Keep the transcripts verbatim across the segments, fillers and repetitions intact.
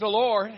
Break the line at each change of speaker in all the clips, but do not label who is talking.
The Lord.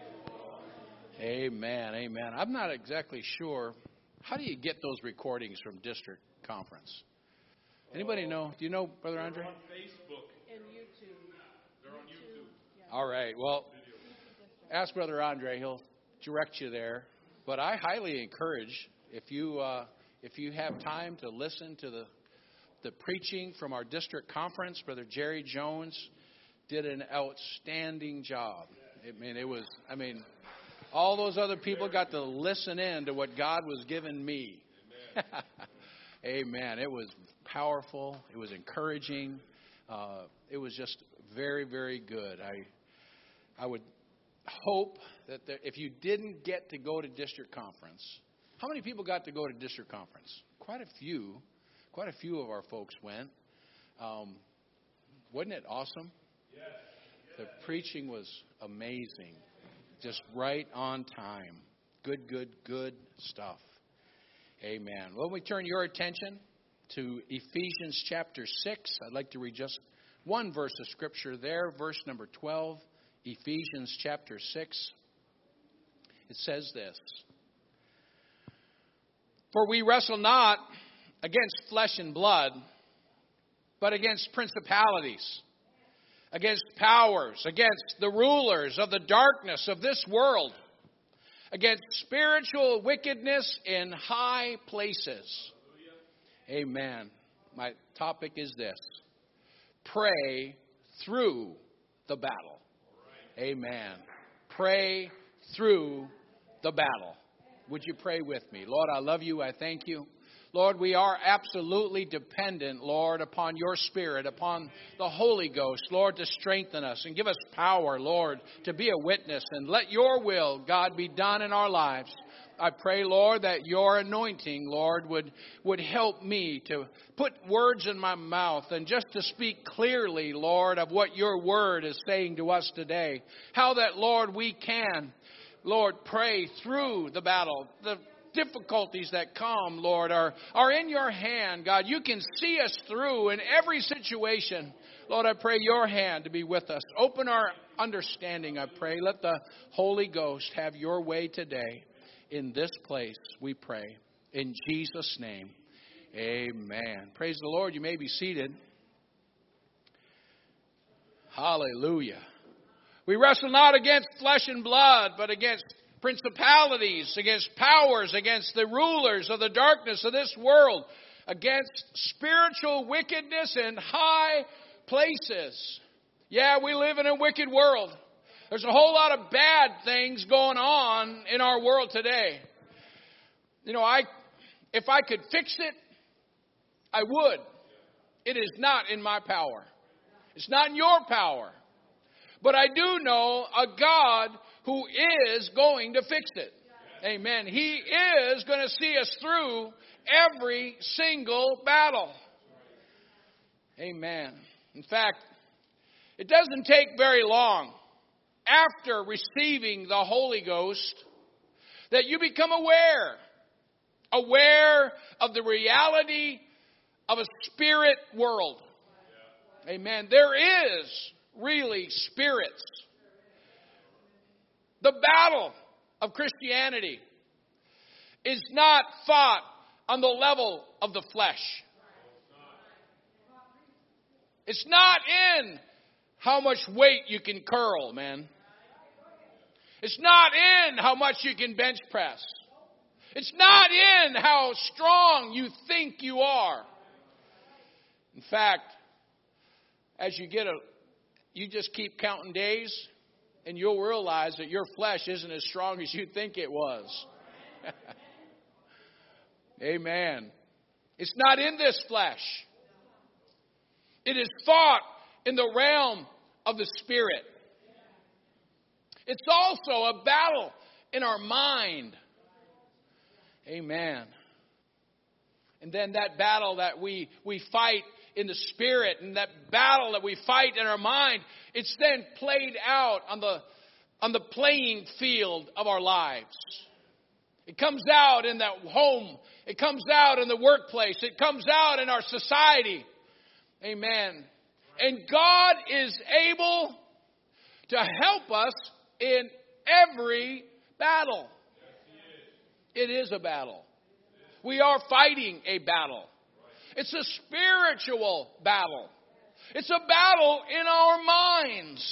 Amen. Amen. I'm not exactly sure. How do you get those recordings from district conference? Anybody know? Do you know, Brother Andre?
They're on Facebook and YouTube. They're on YouTube.
All right. Well, ask Brother Andre. He'll direct you there. But I highly encourage, if you uh, if you have time to listen to the the preaching from our district conference, Brother Jerry Jones did an outstanding job. I mean, it was, I mean, all those other people got to listen in to what God was giving me. Amen. Amen. It was powerful. It was encouraging. Uh, it was just very, very good. I I would hope that there, if you didn't get to go to district conference, how many people got to go to district conference? Quite a few. Quite a few of our folks went. Um, wasn't it awesome? Yes. The preaching was amazing. Just right on time. Good, good, good stuff. Amen. Well, we turn your attention to Ephesians chapter six. I'd like to read just one verse of Scripture there, verse number twelve, Ephesians chapter six. It says this: For we wrestle not against flesh and blood, but against principalities, against powers, against the rulers of the darkness of this world, against spiritual wickedness in high places. Amen. My topic is this: pray through the battle. Amen. Pray through the battle. Would you pray with me? Lord, I love you. I thank you. Lord, we are absolutely dependent, Lord, upon your Spirit, upon the Holy Ghost, Lord, to strengthen us and give us power, Lord, to be a witness. And let your will, God, be done in our lives. I pray, Lord, that your anointing, Lord, would, would help me to put words in my mouth and just to speak clearly, Lord, of what your word is saying to us today. How that, Lord, we can, Lord, pray through the battle. The difficulties that come, Lord, are, are in your hand, God. You can see us through in every situation. Lord, I pray your hand to be with us. Open our understanding, I pray. Let the Holy Ghost have your way today in this place, we pray. In Jesus' name, amen. Praise the Lord. You may be seated. Hallelujah. We wrestle not against flesh and blood, but against principalities, against powers, against the rulers of the darkness of this world, against spiritual wickedness in high places. Yeah, we live in a wicked world. There's a whole lot of bad things going on in our world today. You know, I, if I could fix it, I would. It is not in my power. It's not in your power. But I do know a God who is going to fix it. Amen. He is going to see us through every single battle. Amen. In fact, it doesn't take very long after receiving the Holy Ghost that you become aware. Aware of the reality of a spirit world. Amen. There is really spirits. The battle of Christianity is not fought on the level of the flesh. It's not in how much weight you can curl, man. It's not in how much you can bench press. It's not in how strong you think you are. In fact, as you get a, you just keep counting days, and you'll realize that your flesh isn't as strong as you think it was. Amen. It's not in this flesh. It is fought in the realm of the Spirit. It's also a battle in our mind. Amen. And then that battle that we, we fight in the Spirit, and that battle that we fight in our mind, it's then played out on the on the playing field of our lives. It comes out in the home. It comes out in the workplace. It comes out in our society. Amen. And God is able to help us in every battle. It is a battle. We are fighting a battle. It's a spiritual battle. It's a battle in our minds.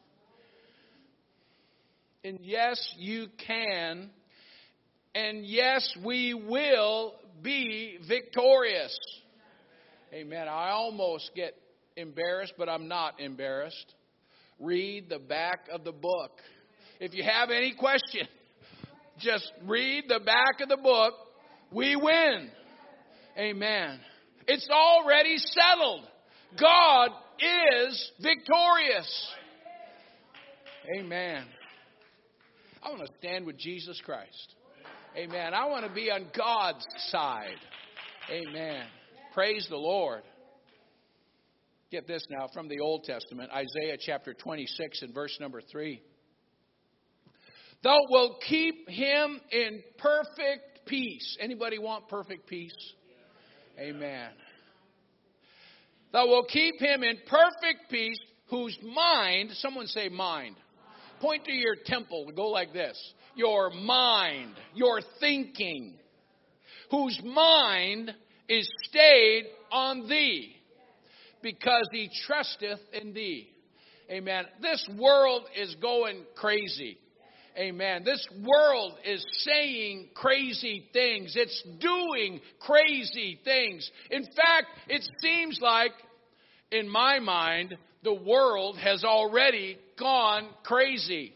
And yes, you can. And yes, we will be victorious. Amen. I almost get embarrassed, but I'm not embarrassed. Read the back of the book. If you have any question, just read the back of the book. We win. Amen. It's already settled. God is victorious. Amen. I want to stand with Jesus Christ. Amen. I want to be on God's side. Amen. Praise the Lord. Get this now from the Old Testament, Isaiah chapter twenty-six and verse number three. Thou wilt keep him in perfect peace. Anybody want perfect peace? Amen. Thou wilt keep him in perfect peace, whose mind, someone say mind. Point to your temple and go like this. Your mind, your thinking, whose mind is stayed on thee, because he trusteth in thee. Amen. This world is going crazy. Amen. This world is saying crazy things. It's doing crazy things. In fact, it seems like, in my mind, the world has already gone crazy.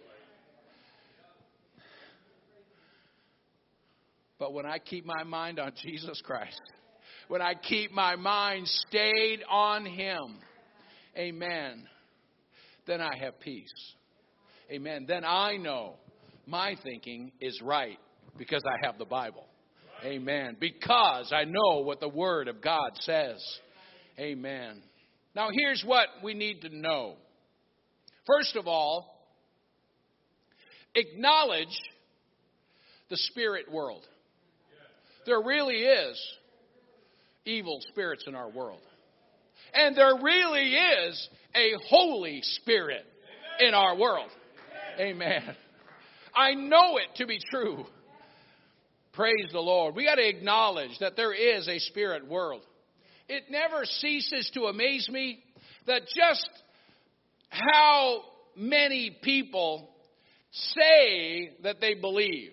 But when I keep my mind on Jesus Christ, when I keep my mind stayed on Him, amen, then I have peace. Amen. Then I know my thinking is right because I have the Bible. Amen. Because I know what the Word of God says. Amen. Now here's what we need to know. First of all, acknowledge the spirit world. There really is evil spirits in our world. And there really is a Holy Spirit in our world. Amen. I know it to be true. Praise the Lord. We got to acknowledge that there is a spirit world. It never ceases to amaze me that just how many people say that they believe.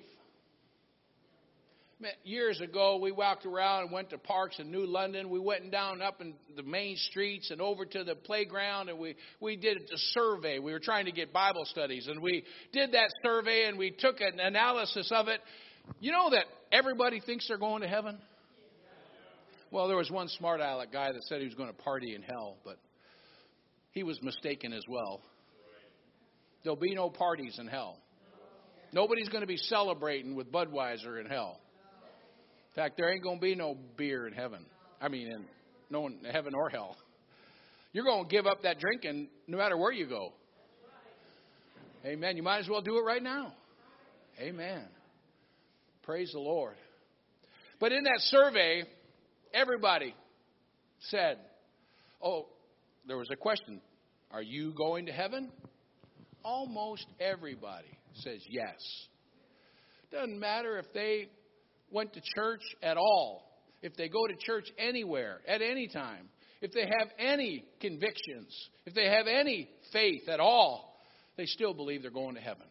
Years ago, we walked around and went to parks in New London. We went down up in the main streets and over to the playground, and we, we did a survey. We were trying to get Bible studies, and we did that survey, and we took an analysis of it. You know that everybody thinks they're going to heaven? Well, there was one smart aleck guy that said he was going to party in hell, but he was mistaken as well. There'll be no parties in hell. Nobody's going to be celebrating with Budweiser in hell. In fact, there ain't going to be no beer in heaven. I mean, in no in heaven or hell. You're going to give up that drinking no matter where you go. Amen. You might as well do it right now. Amen. Praise the Lord. But in that survey, everybody said, oh, there was a question. Are you going to heaven? Almost everybody says yes. Doesn't matter if they went to church at all, if they go to church anywhere, at any time, if they have any convictions, if they have any faith at all, they still believe they're going to heaven.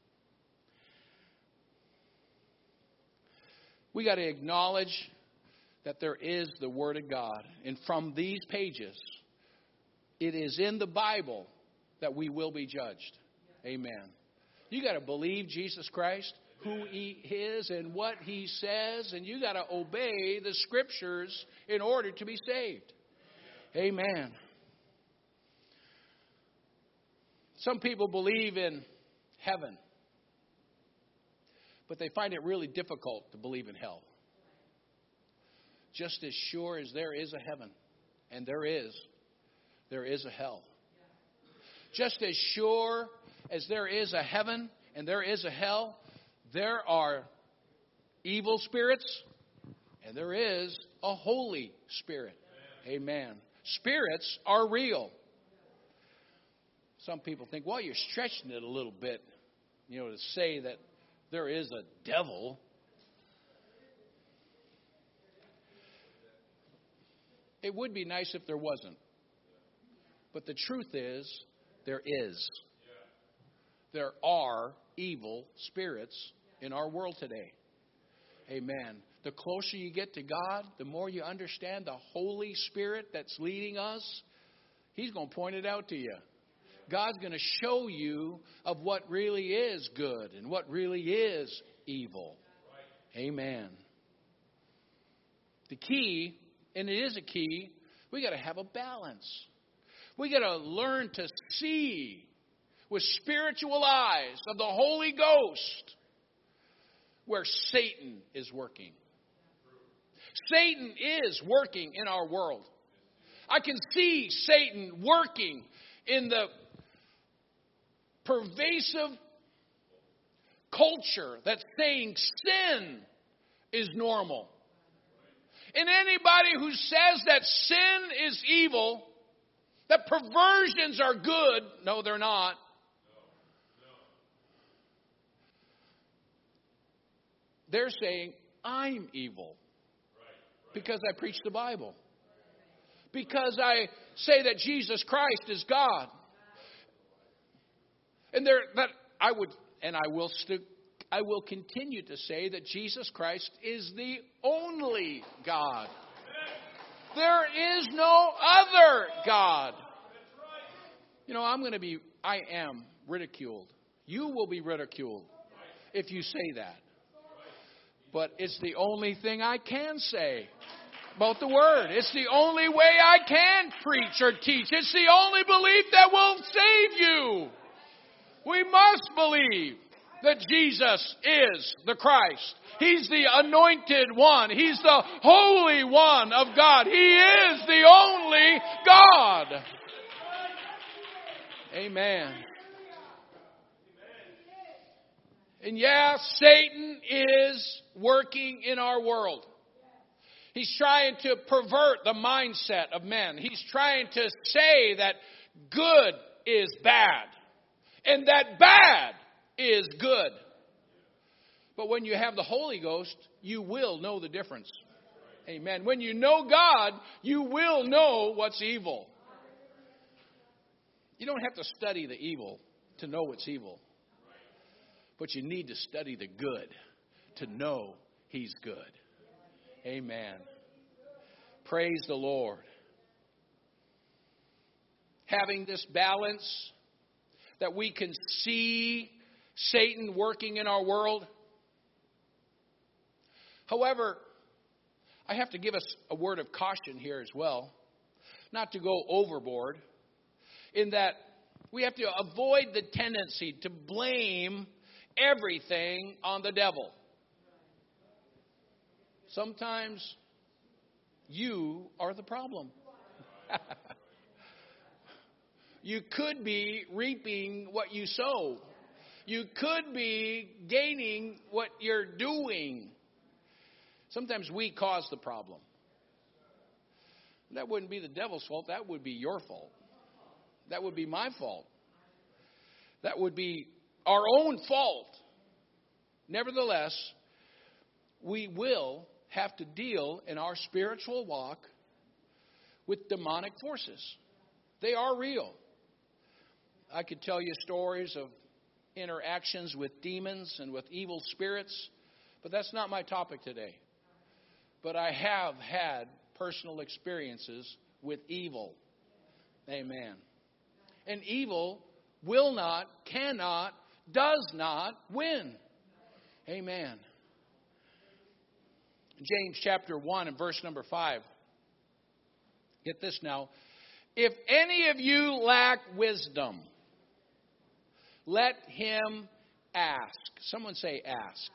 We got to acknowledge that there is the Word of God. And from these pages, it is in the Bible that we will be judged. Amen. You got to believe Jesus Christ, who He is and what He says, and you got to obey the Scriptures in order to be saved. Amen. Some people believe in heaven, but they find it really difficult to believe in hell. Just as sure as there is a heaven, and there is, there is a hell. Just as sure as there is a heaven and there is a hell, there are evil spirits and there is a Holy Spirit. Amen. Spirits are real. Some people think, well, you're stretching it a little bit. you know, to say that there is a devil. It would be nice if there wasn't. But the truth is, there is. There are evil spirits in our world today. Amen. The closer you get to God, the more you understand the Holy Spirit that's leading us. He's going to point it out to you. God's going to show you of what really is good and what really is evil. Amen. The key, and it is a key, we got to have a balance. We got to learn to see with spiritual eyes of the Holy Ghost where Satan is working. Satan is working in our world. I can see Satan working in the pervasive culture that's saying sin is normal. And anybody who says that sin is evil, that perversions are good, no, they're not. They're saying, I'm evil because I preach the Bible. Because I say that Jesus Christ is God. And there, that I would, and I will st- I will continue to say that Jesus Christ is the only God. There is no other God. You know, I'm going to be, I am ridiculed. You will be ridiculed if you say that. But it's the only thing I can say about the Word. It's the only way I can preach or teach. It's the only belief that will save you. We must believe that Jesus is the Christ. He's the anointed one. He's the Holy One of God. He is the only God. Amen. And yeah, Satan is working in our world. He's trying to pervert the mindset of men. He's trying to say that good is bad and that bad is good. But when you have the Holy Ghost, you will know the difference. Amen. When you know God, you will know what's evil. You don't have to study the evil to know what's evil. But you need to study the good to know He's good. Amen. Praise the Lord. Having this balance that we can see Satan working in our world. However, I have to give us a word of caution here as well. Not to go overboard. In that we have to avoid the tendency to blame everything on the devil. Sometimes you are the problem. You could be reaping what you sow. You could be gaining what you're doing. Sometimes we cause the problem. That wouldn't be the devil's fault. That would be your fault. That would be my fault. That would be our own fault. Nevertheless, we will have to deal in our spiritual walk with demonic forces. They are real. I could tell you stories of interactions with demons and with evil spirits, but that's not my topic today. But I have had personal experiences with evil. Amen. And evil will not, cannot, does not win. Amen. James chapter one and verse number five. Get this now. If any of you lack wisdom, let him ask. Someone say ask.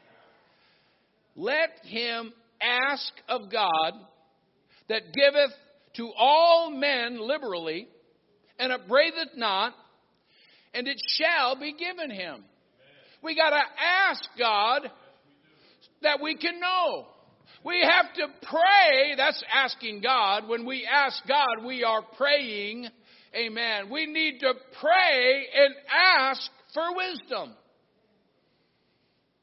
Let him ask of God that giveth to all men liberally and upbraideth not, and it shall be given him. Amen. We got to ask God yes, we that we can know. We have to pray. That's asking God. When we ask God, we are praying. Amen. We need to pray and ask for wisdom.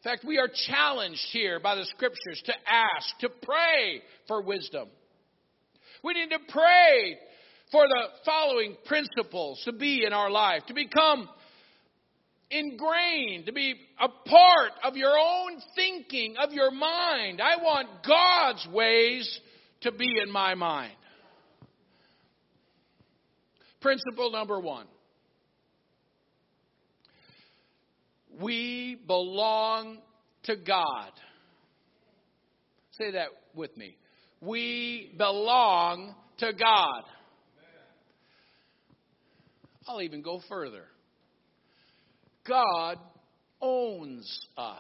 In fact, we are challenged here by the Scriptures to ask, to pray for wisdom. We need to pray for the following principles to be in our life, to become ingrained, to be a part of your own thinking, of your mind. I want God's ways to be in my mind. Principle number one. We belong to God. Say that with me. We belong to God. I'll even go further. God owns us.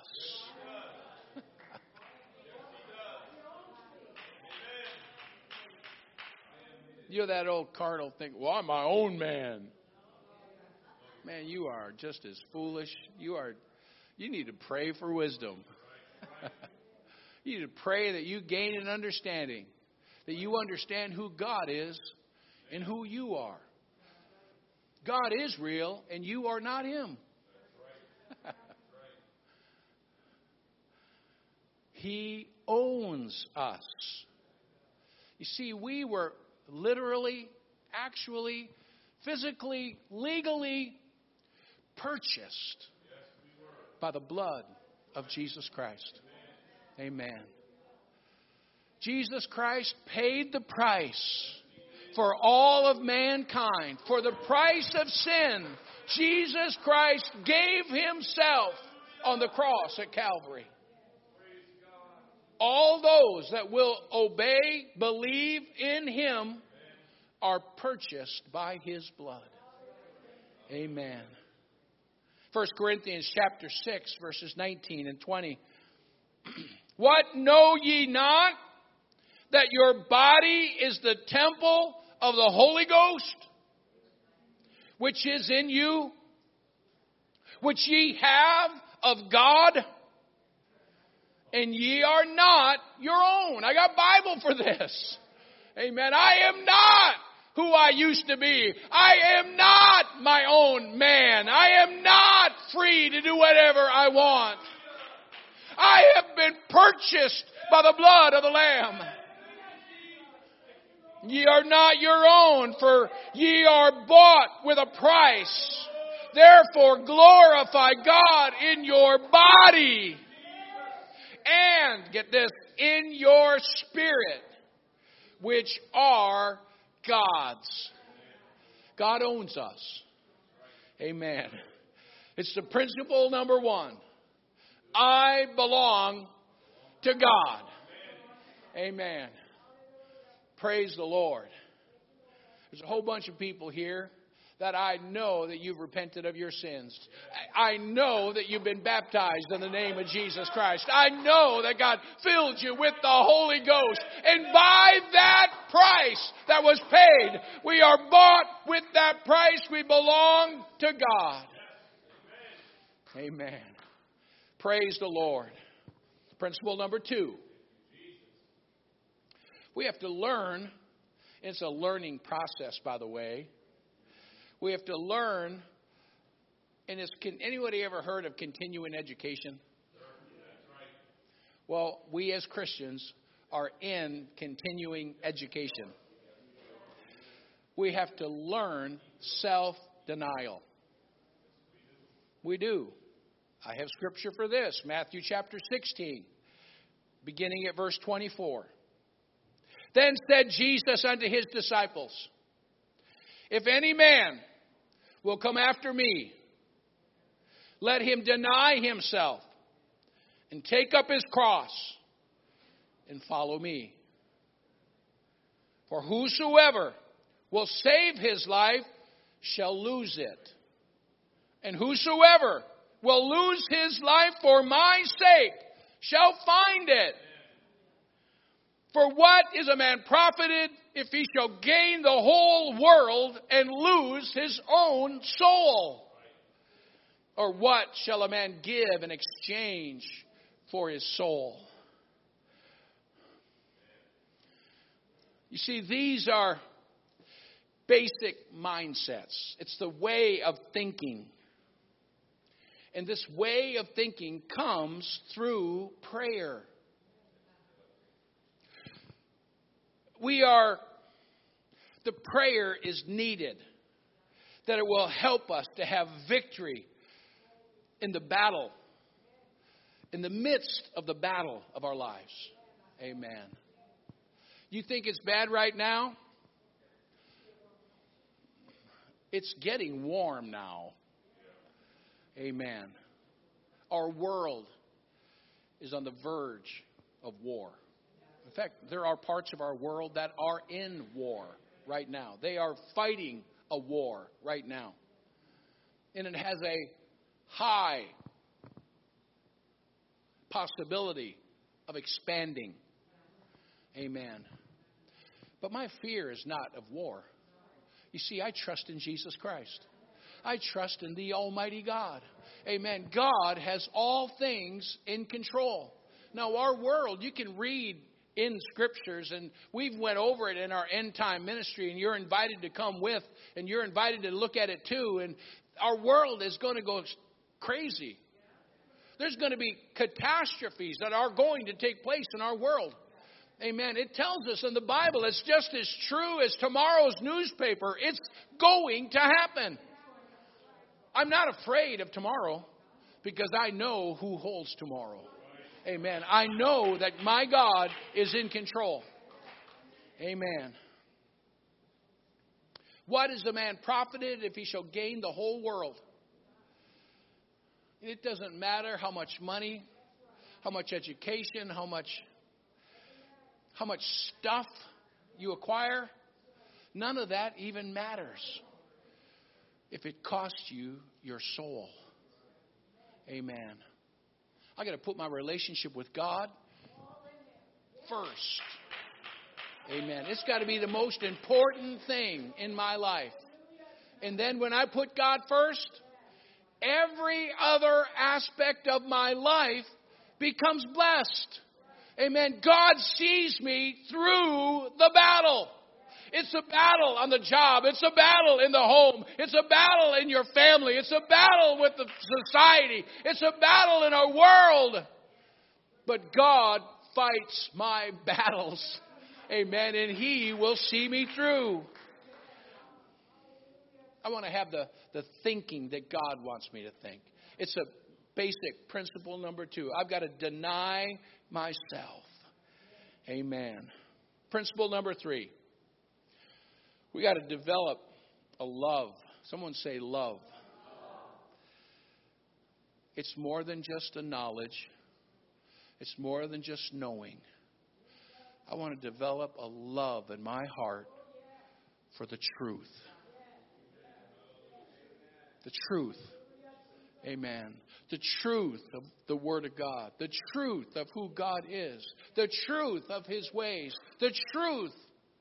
You know that old cardinal thing, well, I'm my own man. Man, you are just as foolish. You are. You need to pray for wisdom. You need to pray that you gain an understanding, that you understand who God is and who you are. God is real, and you are not Him. He owns us. You see, we were literally, actually, physically, legally purchased by the blood of Jesus Christ. Amen. Jesus Christ paid the price for all of mankind. For the price of sin, Jesus Christ gave Himself on the cross at Calvary. All those that will obey, believe in Him are purchased by His blood. Amen. First Corinthians chapter six, verses nineteen and twenty. What, know ye not that your body is the temple of the Holy Ghost, which is in you, which ye have of God, and ye are not your own? I got Bible for this. Amen. I am not who I used to be. I am not my own man. I am not free to do whatever I want. I have been purchased by the blood of the Lamb. Ye are not your own, for ye are bought with a price. Therefore glorify God in your body. And, get this, in your spirit, which are God's. God owns us. Amen. It's the principle number one. I belong to God. Amen. Praise the Lord. There's a whole bunch of people here that I know that you've repented of your sins. I know that you've been baptized in the name of Jesus Christ. I know that God filled you with the Holy Ghost. And by that price that was paid, we are bought with that price. We belong to God. Amen. Praise the Lord. Principle number two. We have to learn. It's a learning process, by the way. We have to learn. And is can anybody ever heard of continuing education? Well, we as Christians are in continuing education. We have to learn self-denial. We do. I have scripture for this. Matthew chapter sixteen, beginning at verse twenty-four. Then said Jesus unto His disciples, if any man will come after me, let him deny himself and take up his cross and follow me. For whosoever will save his life shall lose it. And whosoever will lose his life for my sake shall find it. For what is a man profited if he shall gain the whole world and lose his own soul? Or what shall a man give in exchange for his soul? You see, these are basic mindsets. It's the way of thinking. And this way of thinking comes through prayer. We are, the prayer is needed, that it will help us to have victory in the battle, in the midst of the battle of our lives. Amen. You think it's bad right now? It's getting warm now. Amen. Our world is on the verge of war. In fact, there are parts of our world that are in war right now. They are fighting a war right now. And it has a high possibility of expanding. Amen. But my fear is not of war. You see, I trust in Jesus Christ. I trust in the Almighty God. Amen. God has all things in control. Now, our world, you can read in scriptures, and we've went over it in our end time ministry, and you're invited to come with, and you're invited to look at it too. And our world is going to go crazy. There's going to be catastrophes that are going to take place in our world. Amen. It tells us in the Bible, it's just as true as tomorrow's newspaper. It's going to happen. I'm not afraid of tomorrow because I know who holds tomorrow. Amen. I know that my God is in control. Amen. What is a man profited if he shall gain the whole world? It doesn't matter how much money, how much education, how much, how much stuff you acquire. None of that even matters if it costs you your soul. Amen. I got to put my relationship with God first. Amen. It's got to be the most important thing in my life. And then when I put God first, every other aspect of my life becomes blessed. Amen. God sees me through the battle. It's a battle on the job. It's a battle in the home. It's a battle in your family. It's a battle with the society. It's a battle in our world. But God fights my battles. Amen. And He will see me through. I want to have the, the thinking that God wants me to think. It's a basic principle number two. I've got to deny myself. Amen. Principle number three. We got to develop a love. Someone say love. It's more than just a knowledge. It's more than just knowing. I want to develop a love in my heart for the truth. The truth. Amen. The truth of the Word of God. The truth of who God is. The truth of His ways. The truth.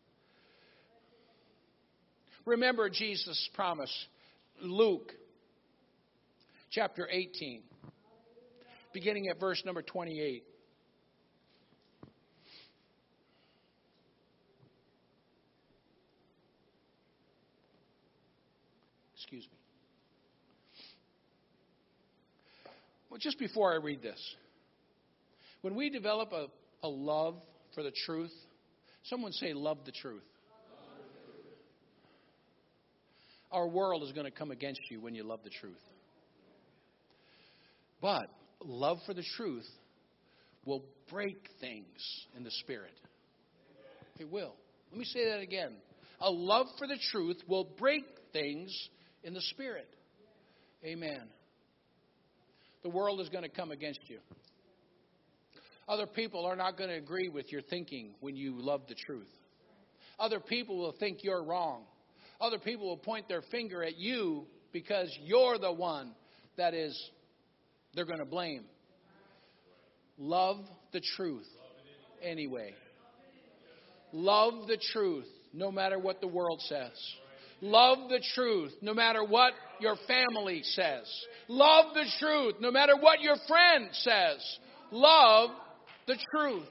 Remember Jesus' promise. Luke chapter eighteen. Beginning at verse number twenty-eight. Excuse me. Well, just before I read this. When we develop a, a love for the truth, someone say love the truth. Our world is going to come against you when you love the truth. But love for the truth will break things in the spirit. It will. Let me say that again. A love for the truth will break things in the spirit. Amen. The world is going to come against you. Other people are not going to agree with your thinking when you love the truth. Other people will think you're wrong. Other people will point their finger at you because you're the one that is, they're going to blame. Love the truth anyway. Love the truth no matter what the world says. Love the truth no matter what your family says. Love the truth no matter what your friend says. Love the truth.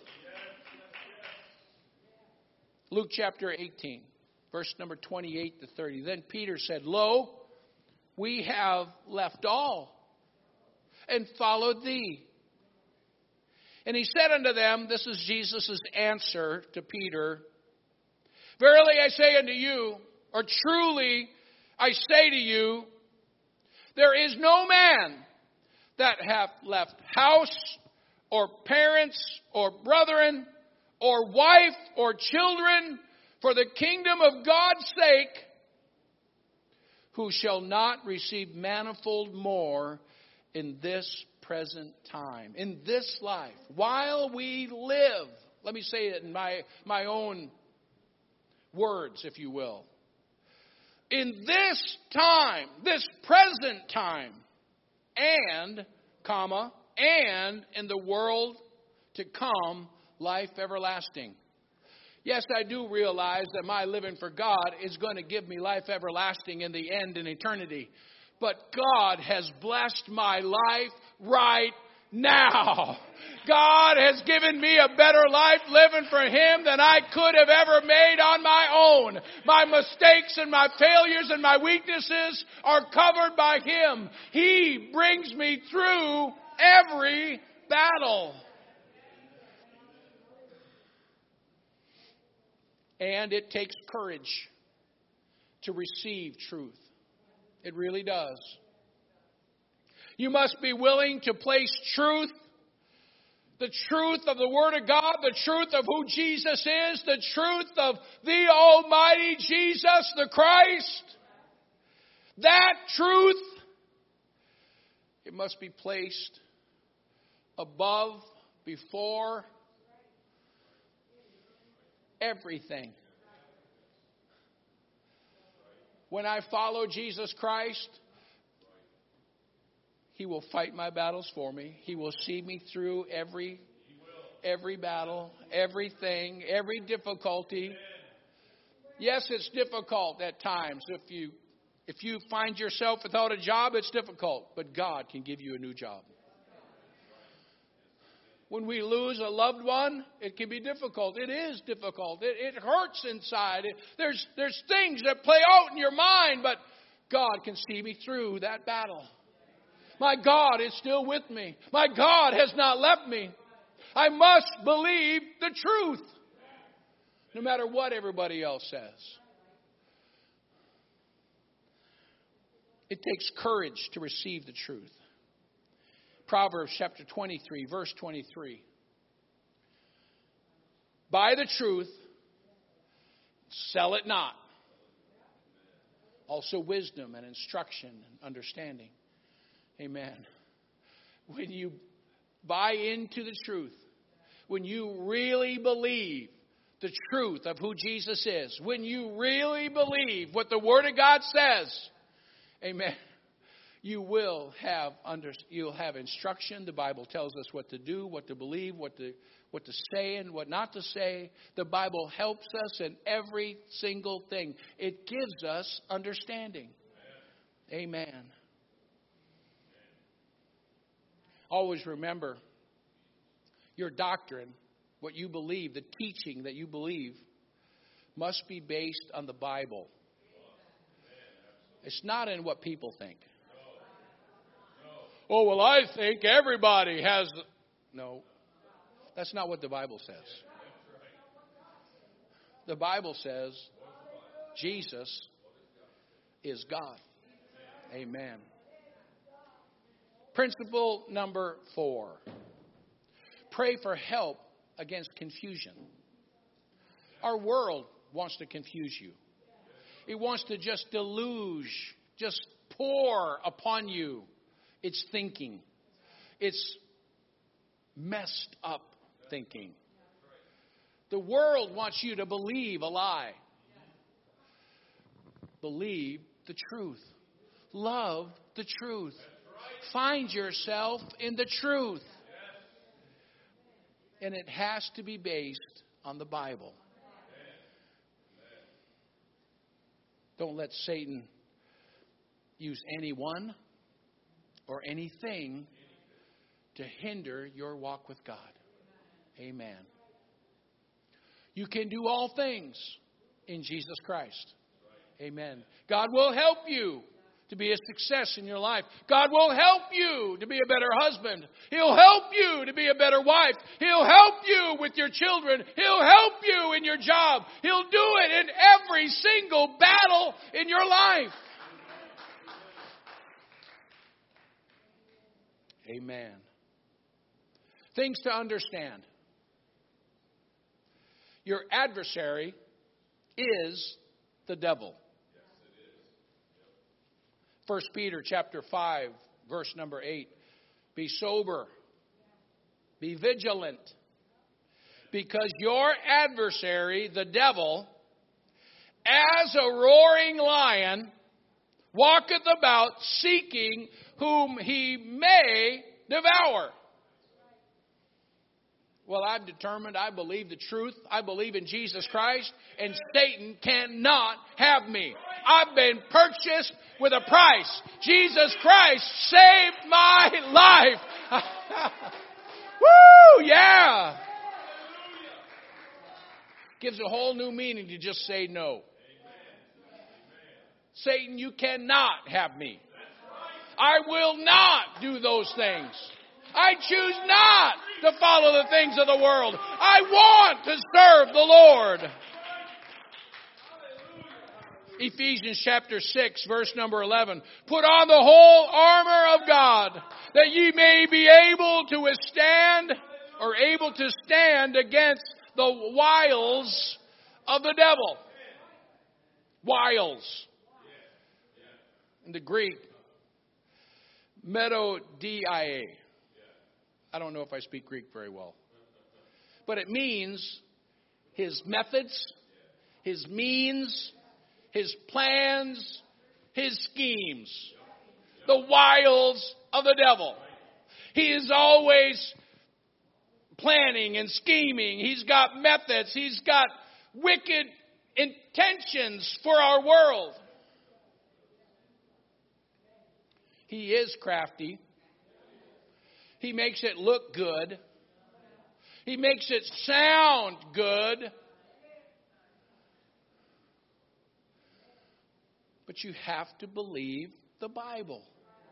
Luke chapter eighteen. Verse number twenty-eight to thirty. Then Peter said, Lo, we have left all and followed thee. And he said unto them, this is Jesus' answer to Peter, verily I say unto you, or truly I say to you, there is no man that hath left house or parents or brethren or wife or children for the kingdom of God's sake, who shall not receive manifold more in this present time, in this life, while we live. Let me say it in my, my own words, if you will. In this time, this present time, and, comma, and in the world to come, life everlasting. Yes, I do realize that my living for God is going to give me life everlasting in the end in eternity. But God has blessed my life right now. God has given me a better life living for Him than I could have ever made on my own. My mistakes and my failures and my weaknesses are covered by Him. He brings me through every battle. And it takes courage to receive truth. It really does. You must be willing to place truth, the truth of the Word of God, the truth of who Jesus is, the truth of the Almighty Jesus the Christ. That truth, it must be placed above, before everything. When I follow Jesus Christ, He will fight my battles for me. He will see me through every every battle, everything, every difficulty. Yes, it's difficult at times. If you if you find yourself without a job, it's difficult, but God can give you a new job. When we lose a loved one, it can be difficult. It is difficult. It, it hurts inside. It, there's, there's things that play out in your mind, but God can see me through that battle. My God is still with me. My God has not left me. I must believe the truth, no matter what everybody else says. It takes courage to receive the truth. Proverbs chapter twenty-three, verse twenty-three. Buy the truth, sell it not. Also wisdom and instruction and understanding. Amen. When you buy into the truth, when you really believe the truth of who Jesus is, when you really believe what the Word of God says, amen, you will have under, you'll have instruction. The Bible tells us what to do, what to believe, what to what to say and what not to say. The Bible helps us in every single thing. It gives us understanding. Amen. Amen. Always remember, your doctrine, what you believe, the teaching that you believe, must be based on the Bible. It's not in what people think. Oh, well, I think everybody has... No, that's not what the Bible says. The Bible says Jesus is God. Amen. Principle number four. Pray for help against confusion. Our world wants to confuse you. It wants to just deluge, just pour upon you its thinking. It's messed up thinking. The world wants you to believe a lie. Believe the truth. Love the truth. Find yourself in the truth. And it has to be based on the Bible. Don't let Satan use anyone or anything to hinder your walk with God. Amen. You can do all things in Jesus Christ. Amen. God will help you to be a success in your life. God will help you to be a better husband. He'll help you to be a better wife. He'll help you with your children. He'll help you in your job. He'll do it in every single battle in your life. Amen. Things to understand. Your adversary is the devil. First Peter chapter five, verse number eight. Be sober. Be vigilant. Because your adversary, the devil, as a roaring lion, walketh about seeking whom he may devour. Well, I've determined I believe the truth. I believe in Jesus Christ, and Satan cannot have me. I've been purchased with a price. Jesus Christ saved my life. Woo! Yeah! Gives a whole new meaning to just say no. Satan, you cannot have me. I will not do those things. I choose not to follow the things of the world. I want to serve the Lord. Ephesians chapter six, verse number eleven. Put on the whole armor of God, that ye may be able to withstand, or able to stand against the wiles of the devil. Wiles. In the Greek, metodiai. I don't know if I speak Greek very well. But it means his methods, his means, his plans, his schemes. The wiles of the devil. He is always planning and scheming. He's got methods. He's got wicked intentions for our world. He is crafty. He makes it look good. He makes it sound good. But you have to believe the Bible.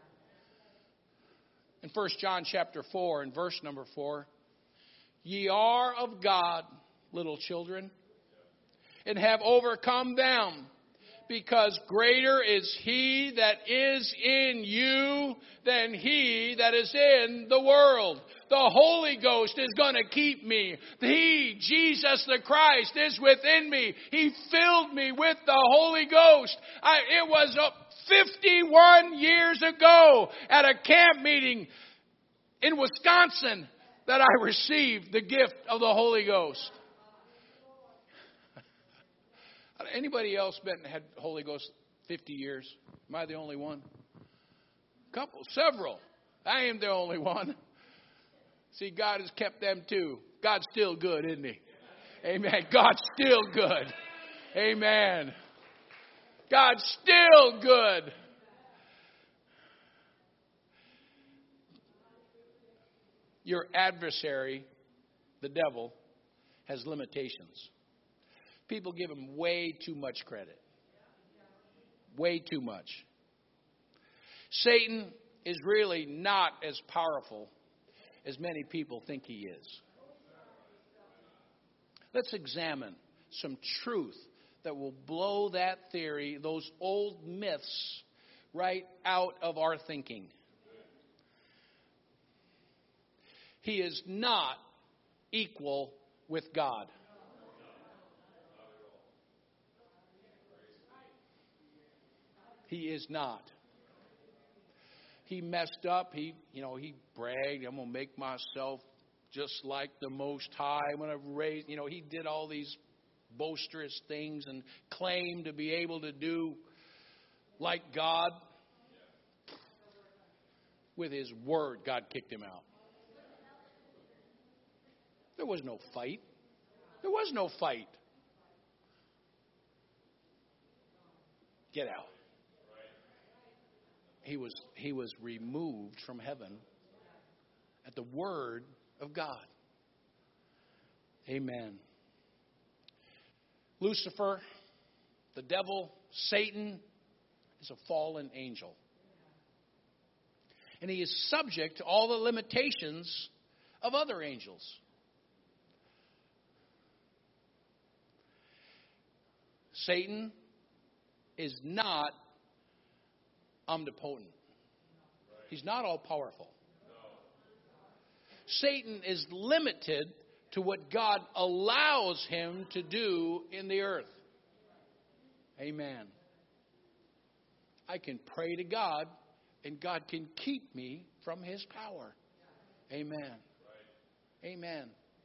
In First John chapter four and verse number four, ye are of God, little children, and have overcome them, because greater is he that is in you than he that is in the world. The Holy Ghost is going to keep me. He, Jesus the Christ, is within me. He filled me with the Holy Ghost. I, it was uh, fifty-one years ago at a camp meeting in Wisconsin that I received the gift of the Holy Ghost. Anybody else been had Holy Ghost fifty years? Am I the only one? Couple, several. I am the only one. See, God has kept them too. God's still good, isn't he? Amen. God's still good. Amen. God's still good. Your adversary, the devil, has limitations. People give him way too much credit. Way too much. Satan is really not as powerful as many people think he is. Let's examine some truth that will blow that theory, those old myths, right out of our thinking. He is not equal with God. He is not. He messed up. He, you know, he bragged, I'm going to make myself just like the Most High. I'm going to raise, you know, he did all these boisterous things and claimed to be able to do like God. With his word, God kicked him out. There was no fight. There was no fight. Get out. He was, he was removed from heaven at the word of God. Amen. Lucifer, the devil, Satan, is a fallen angel. And he is subject to all the limitations of other angels. Satan is not omnipotent. He's not all powerful. Satan is limited to what God allows him to do in the earth. Amen. I can pray to God, and God can keep me from his power. Amen. Amen.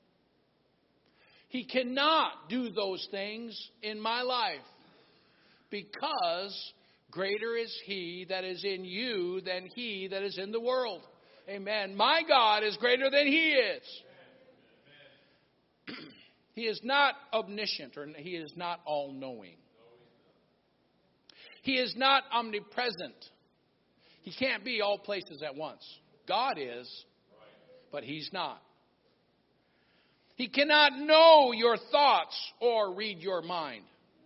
He cannot do those things in my life because greater is he that is in you than he that is in the world. Amen. My God is greater than he is. He is not omniscient, or he is not all-knowing. He is not omnipresent. He can't be all places at once. God is, but he's not. He cannot know your thoughts or read your mind.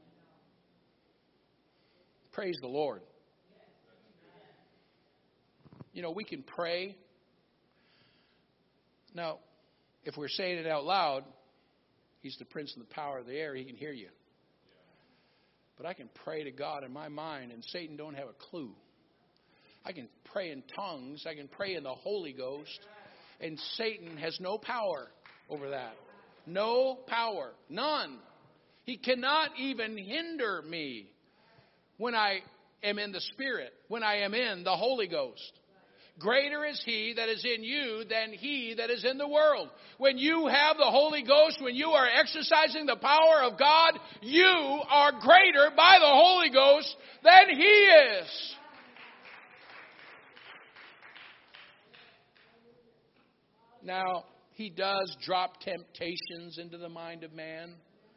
Praise the Lord. You know, we can pray. Now, if we're saying it out loud, he's the prince of the power of the air. He can hear you. But I can pray to God in my mind, and Satan don't have a clue. I can pray in tongues. I can pray in the Holy Ghost. And Satan has no power over that. No power. None. He cannot even hinder me when I am in the Spirit, when I am in the Holy Ghost. Greater is he that is in you than he that is in the world. When you have the Holy Ghost, when you are exercising the power of God, you are greater by the Holy Ghost than he is. Now, he does drop temptations into the mind of man.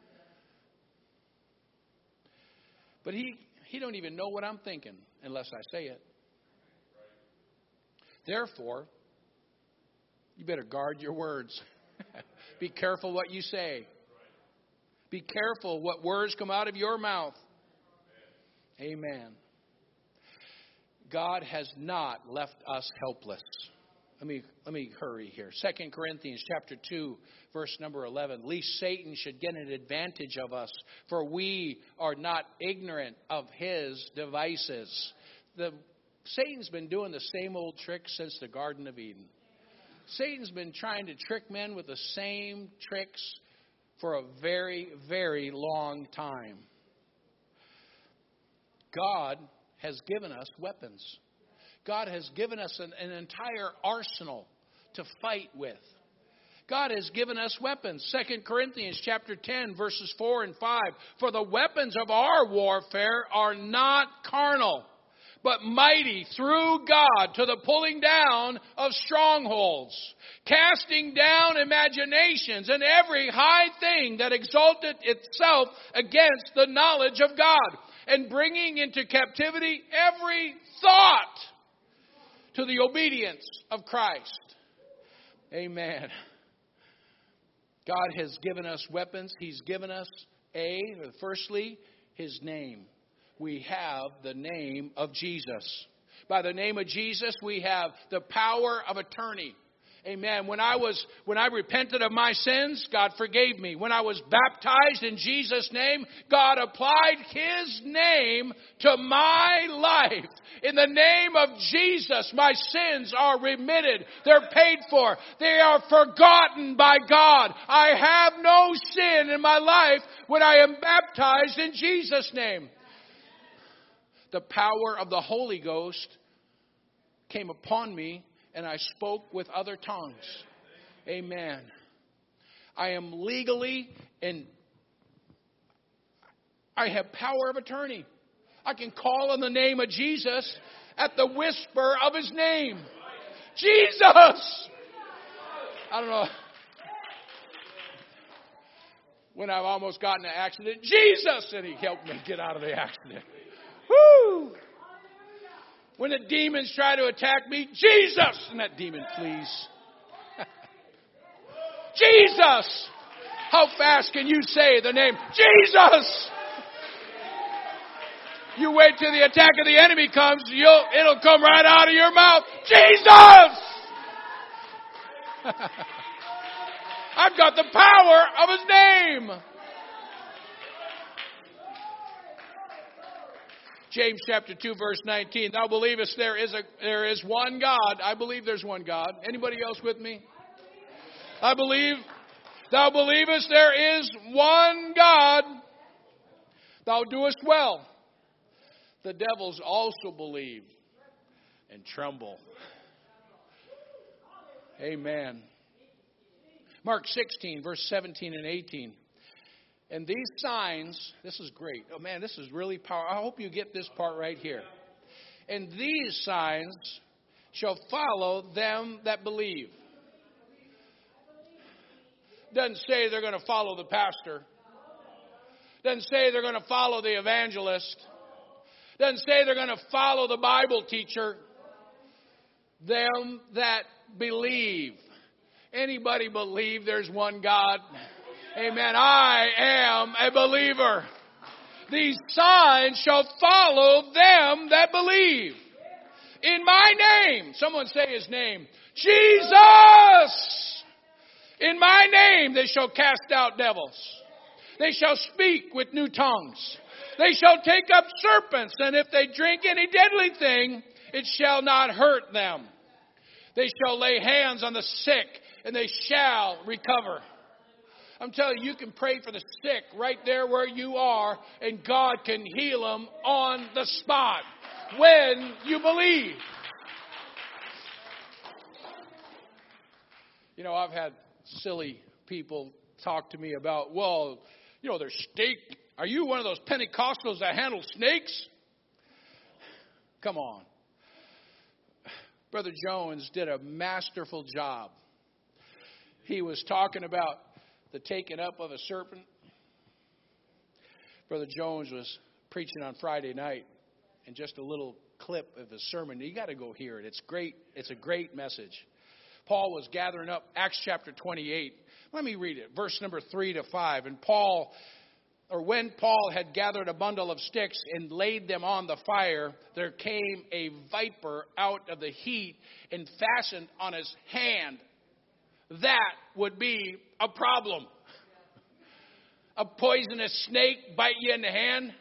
But he, he don't even know what I'm thinking unless I say it. Therefore, you better guard your words. Be careful what you say. Be careful what words come out of your mouth. Amen. God has not left us helpless. Let me let me hurry here. Second Corinthians chapter two, verse number eleven. Lest Satan should get an advantage of us, for we are not ignorant of his devices. The Satan's been doing the same old trick since the Garden of Eden. Satan's been trying to trick men with the same tricks for a very, very long time. God has given us weapons. God has given us an, an entire arsenal to fight with. God has given us weapons. Second Corinthians chapter ten, verses four and five. For the weapons of our warfare are not carnal, but mighty through God to the pulling down of strongholds, casting down imaginations and every high thing that exalteth itself against the knowledge of God, and bringing into captivity every thought to the obedience of Christ. Amen. God has given us weapons. He's given us, A, firstly, his name. We have the name of Jesus. By the name of Jesus, we have the power of attorney. Amen. When I was, when I repented of my sins, God forgave me. When I was baptized in Jesus' name, God applied his name to my life. In the name of Jesus, my sins are remitted. They're paid for. They are forgotten by God. I have no sin in my life when I am baptized in Jesus' name. The power of the Holy Ghost came upon me, and I spoke with other tongues. Amen. I am legally, and I have power of attorney. I can call on the name of Jesus at the whisper of his name. Jesus! I don't know. When I've almost gotten in an accident, Jesus! And he helped me get out of the accident. Woo! When the demons try to attack me, Jesus! And that demon flees. Jesus! How fast can you say the name Jesus? You wait till the attack of the enemy comes, you'll, it'll come right out of your mouth. Jesus! I've got the power of His name. James chapter two, verse nineteen. Thou believest there is a there is one God. I believe there's one God. Anybody else with me? I believe. Thou believest there is one God. Thou doest well. The devils also believe and tremble. Amen. Mark sixteen, verse seventeen and eighteen. And these signs, this is great. Oh man, this is really powerful. I hope you get this part right here. And these signs shall follow them that believe. Doesn't say they're going to follow the pastor. Doesn't say they're going to follow the evangelist. Doesn't say they're going to follow the Bible teacher. Them that believe. Anybody believe there's one God? Amen. I am a believer. These signs shall follow them that believe. In my name. Someone say His name. Jesus! In my name they shall cast out devils. They shall speak with new tongues. They shall take up serpents, and if they drink any deadly thing, it shall not hurt them. They shall lay hands on the sick, and they shall recover. I'm telling you, you can pray for the sick right there where you are, and God can heal them on the spot when you believe. You know, I've had silly people talk to me about, well, you know, there's snake. Are you one of those Pentecostals that handle snakes? Come on. Brother Jones did a masterful job. He was talking about the taking up of a serpent. Brother Jones was preaching on Friday night, and just a little clip of his sermon. You got to go hear it. It's great. It's a great message. Paul was gathering up, Acts chapter twenty-eight. Let me read it, verse number three to five. And Paul, or when Paul had gathered a bundle of sticks and laid them on the fire, there came a viper out of the heat and fastened on his hand. That would be a problem. A poisonous snake bite you in the hand.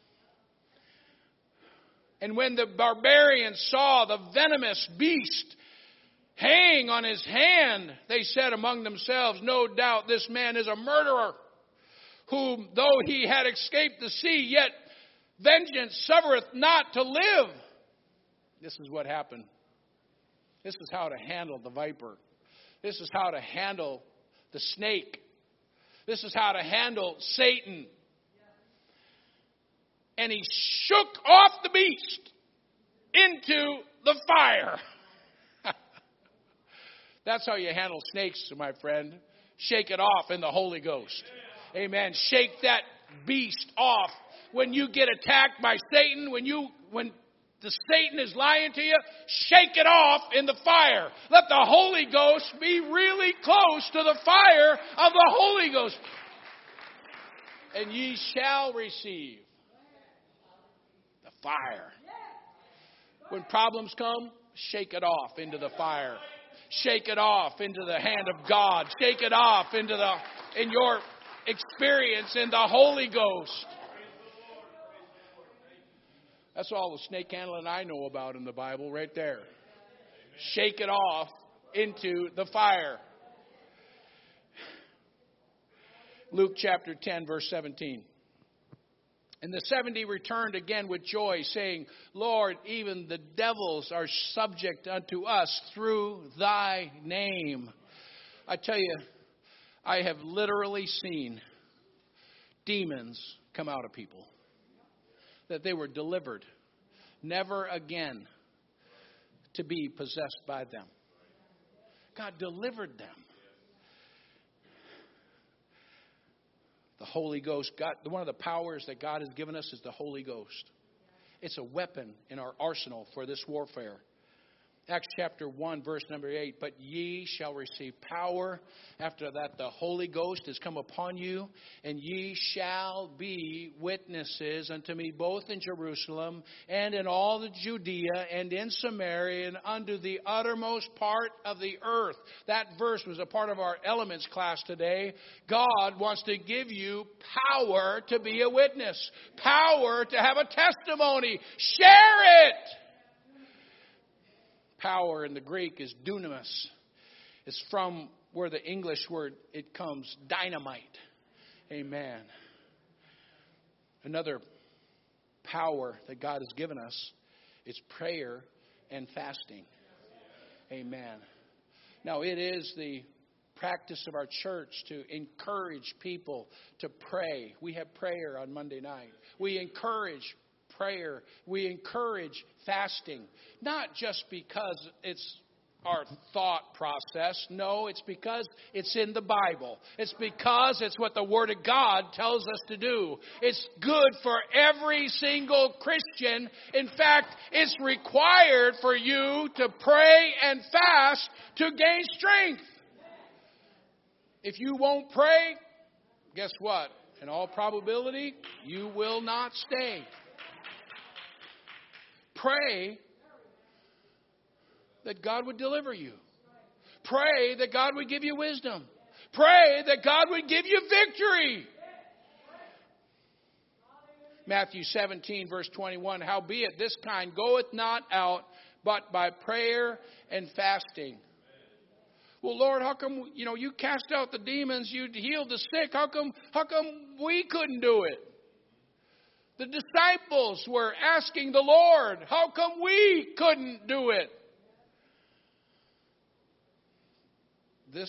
And when the barbarians saw the venomous beast hang on his hand, they said among themselves, no doubt this man is a murderer, whom though he had escaped the sea, yet vengeance suffereth not to live. This is what happened. This is how to handle the viper. This is how to handle the snake. This is how to handle Satan. And he shook off the beast into the fire. That's how you handle snakes, my friend. Shake it off in the Holy Ghost. Amen. Shake that beast off. When you get attacked by Satan, when you when the Satan is lying to you, shake it off in the fire. Let the Holy Ghost be really close to the fire of the Holy Ghost. And ye shall receive the fire. When problems come, shake it off into the fire. Shake it off into the hand of God. Shake it off into the in your experience in the Holy Ghost. That's all the snake handling I know about in the Bible right there. Shake it off into the fire. Luke chapter ten, verse seventeen. And the seventy returned again with joy, saying, Lord, even the devils are subject unto us through thy name. I tell you, I have literally seen demons come out of people. That they were delivered, never again to be possessed by them. God delivered them. The Holy Ghost, God, one of the powers that God has given us is the Holy Ghost. It's a weapon in our arsenal for this warfare. Acts chapter one, verse number eight. But ye shall receive power. After that, the Holy Ghost has come upon you, and ye shall be witnesses unto me both in Jerusalem and in all the Judea and in Samaria and unto the uttermost part of the earth. That verse was a part of our elements class today. God wants to give you power to be a witness, power to have a testimony. Share it. Power in the Greek is dunamis. It's from where the English word it comes, dynamite. Amen. Another power that God has given us is prayer and fasting. Amen. Now, it is the practice of our church to encourage people to pray. We have prayer on Monday night. We encourage prayer. We encourage fasting. Not just because it's our thought process. No, it's because it's in the Bible. It's because it's what the Word of God tells us to do. It's good for every single Christian. In fact, it's required for you to pray and fast to gain strength. If you won't pray, guess what? In all probability, you will not stay. Pray that God would deliver you. Pray that God would give you wisdom. Pray that God would give you victory. Matthew seventeen, verse twenty-one, howbeit this kind goeth not out, but by prayer and fasting. Well, Lord, how come, you know, you cast out the demons, you healed the sick. How come, how come we couldn't do it? The disciples were asking the Lord, how come we couldn't do it? This,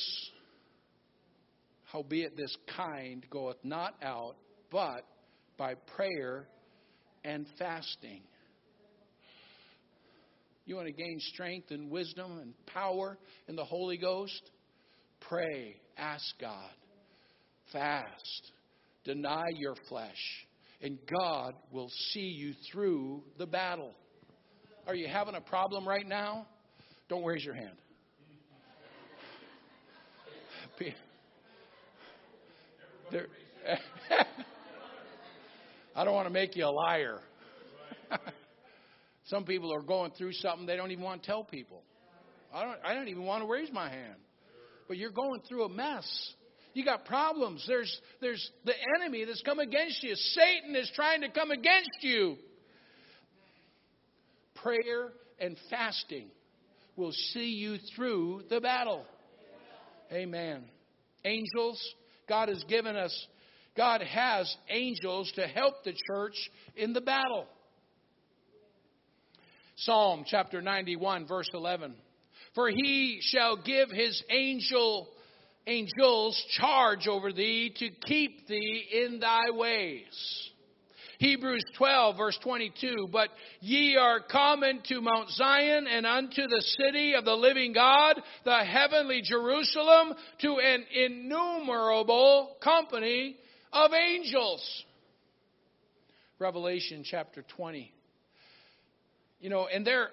howbeit this kind goeth not out, but by prayer and fasting. You want to gain strength and wisdom and power in the Holy Ghost? Pray, ask God, fast, deny your flesh. And God will see you through the battle. Are you having a problem right now? Don't raise your hand. There, I don't want to make you a liar. Some people are going through something they don't even want to tell people. I don't, I don't even want to raise my hand. But you're going through a mess. You got problems. There's, there's the enemy that's come against you. Satan is trying to come against you. Prayer and fasting will see you through the battle. Amen. Angels, God has given us, God has angels to help the church in the battle. Psalm chapter ninety-one, verse eleven. For he shall give his angel angels charge over thee to keep thee in thy ways. Hebrews twelve, verse twenty-two. But ye are come into Mount Zion and unto the city of the living God, the heavenly Jerusalem, to an innumerable company of angels. Revelation chapter twenty. You know, and there,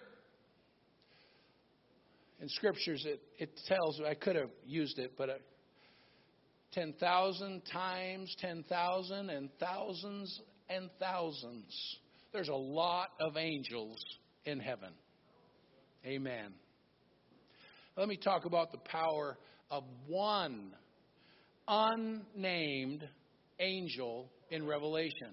in scriptures, it, it tells, I could have used it, but ten thousand times ten thousand and thousands and thousands. There's a lot of angels in heaven. Amen. Let me talk about the power of one unnamed angel in Revelation.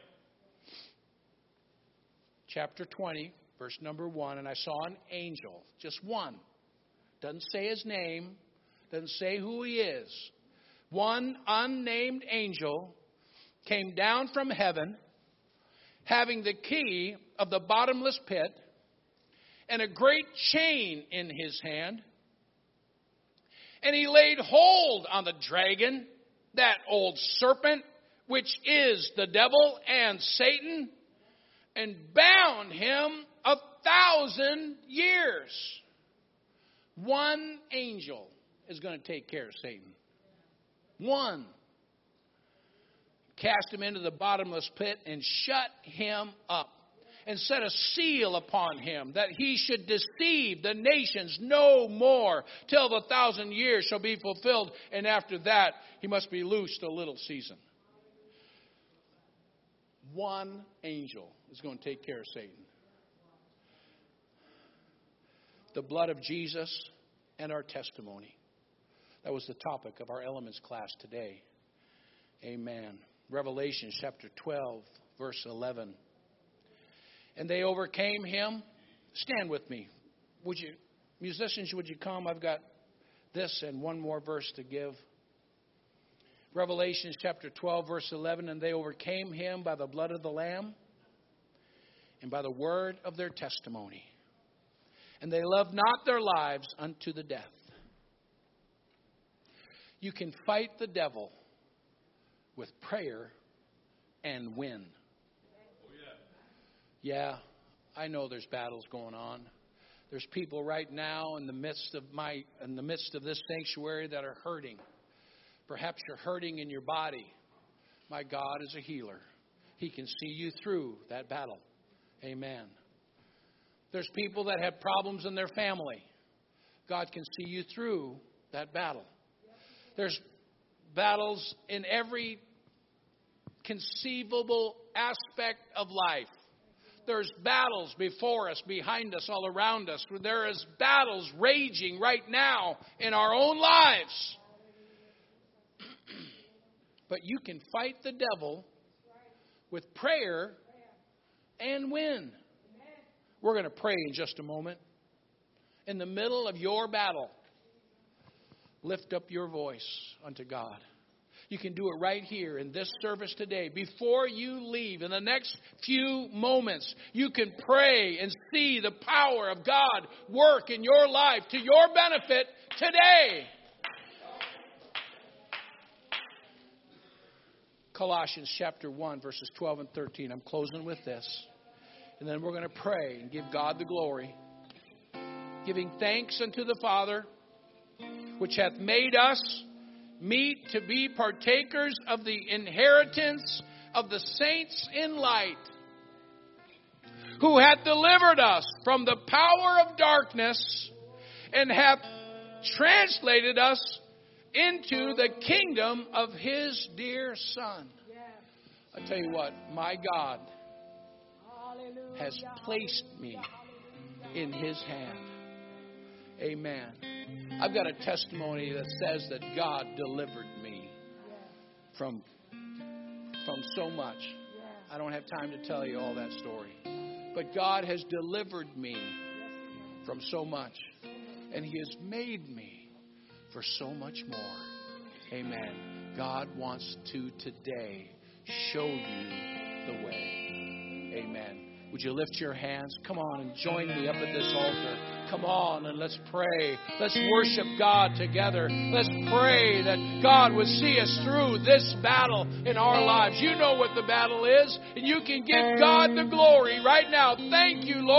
Chapter twenty, verse number one, and I saw an angel, just one. Doesn't say his name, doesn't say who he is. One unnamed angel came down from heaven, having the key of the bottomless pit and a great chain in his hand. And he laid hold on the dragon, that old serpent, which is the devil and Satan, and bound him a thousand years. One angel is going to take care of Satan. One. Cast him into the bottomless pit and shut him up. and set a seal upon him, that he should deceive the nations no more, till the thousand years shall be fulfilled, and after that he must be loosed a little season. One angel is going to take care of Satan. The blood of Jesus and our testimony. That was the topic of our elements class today. Amen. Revelation chapter twelve, verse eleven. And they overcame him. Stand with me. Would you, musicians, would you come? I've got this and one more verse to give. Revelation chapter twelve, verse eleven. And they overcame him by the blood of the Lamb and by the word of their testimony. And they loved not their lives unto the death. You can fight the devil with prayer and win. Yeah, I know there's battles going on. There's people right now in the midst of my in the midst of this sanctuary that are hurting. Perhaps you're hurting in your body. My God is a healer. He can see you through that battle. Amen. There's people that have problems in their family. God can see you through that battle. There's battles in every conceivable aspect of life. There's battles before us, behind us, all around us. There is battles raging right now in our own lives. But you can fight the devil with prayer and win. We're going to pray in just a moment. In the middle of your battle, lift up your voice unto God. You can do it right here in this service today. Before you leave, in the next few moments, you can pray and see the power of God work in your life to your benefit today. Colossians chapter one, verses twelve and thirteen. I'm closing with this. And then we're going to pray and give God the glory. Giving thanks unto the Father, which hath made us meet to be partakers of the inheritance of the saints in light, who hath delivered us from the power of darkness, and hath translated us into the kingdom of His dear Son. I tell you what, my God has placed me in His hand. Amen. I've got a testimony that says that God delivered me from, from so much. I don't have time to tell you all that story. But God has delivered me from so much. And He has made me for so much more. Amen. God wants to today show you the way. Amen. Would you lift your hands? Come on and join me up at this altar. Come on and let's pray. Let's worship God together. Let's pray that God would see us through this battle in our lives. You know what the battle is, and you can give God the glory right now. Thank you, Lord.